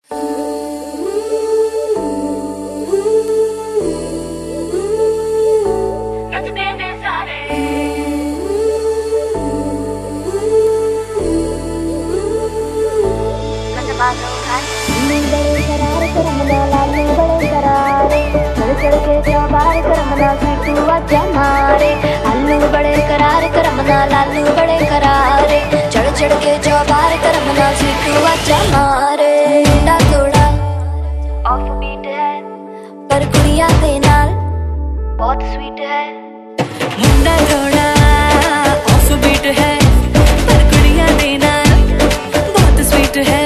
बड़े करार करमना लालू बड़े करारे चढ़ चढ़ के चौबार करमना सीटू आजा मारे आलू बड़े करार करमना लालू बड़े करारे चढ़ चढ़ के चौबार करमना सीटू आजा मारे मुंडा थोड़ा ऑफ बीट है पर कुड़ियां दे नाल बहुत स्वीट है। मुंडा थोड़ा ऑफ बीट है पर कुड़ियां दे नाल बहुत स्वीट है।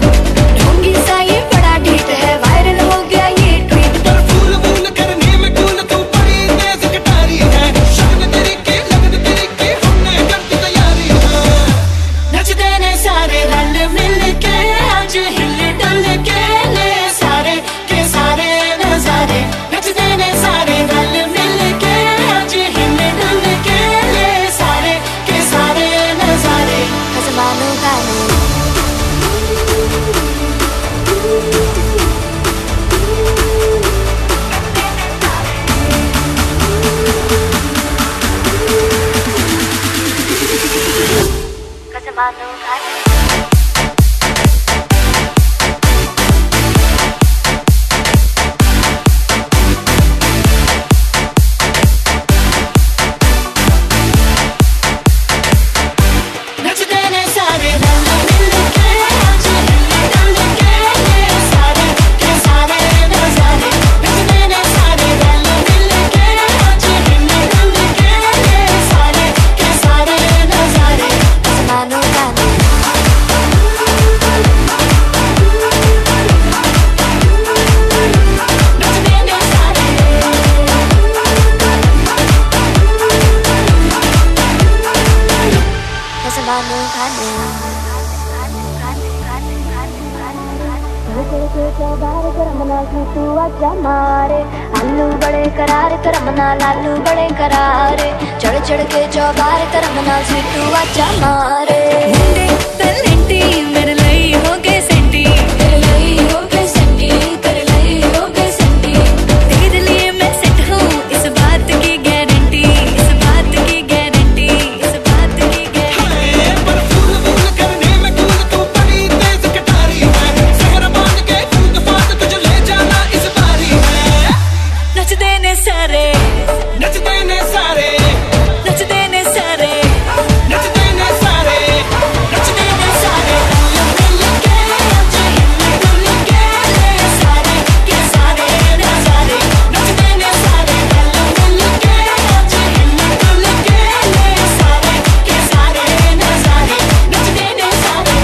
मारे आलू बड़े करार करमना लालू बड़े करारे चढ़ चढ़ के चौबार करमना सीटू आजा मारे। मुंडे तलेंटी मेरे लई हो गए सेंटी तेरे लई हो गए सेंटी तेरे लई हो गए सेंटी तेरे लिए मैं सेट हूँ इस बात की गारंटी इस बात की गारंटी इस बात की गारंटी। पर फूल फूल करने में कूल तू बड़ी तेज कटारी है शहर बांध के फूल फात तुझे ले जाना इस बारी है। नचते ने सारे नचते ने सारे नचते ने सारे नचते ने सारे नचते ने सारे मिल के आज हिल डुल के ले सारे के सारे नजारे नचते ने सारे मिल के आज हिल डुल के ले सारे के सारे नजारे नचते ने सारे।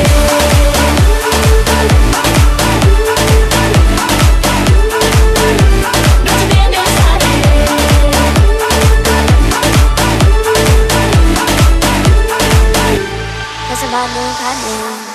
Cause I'm not no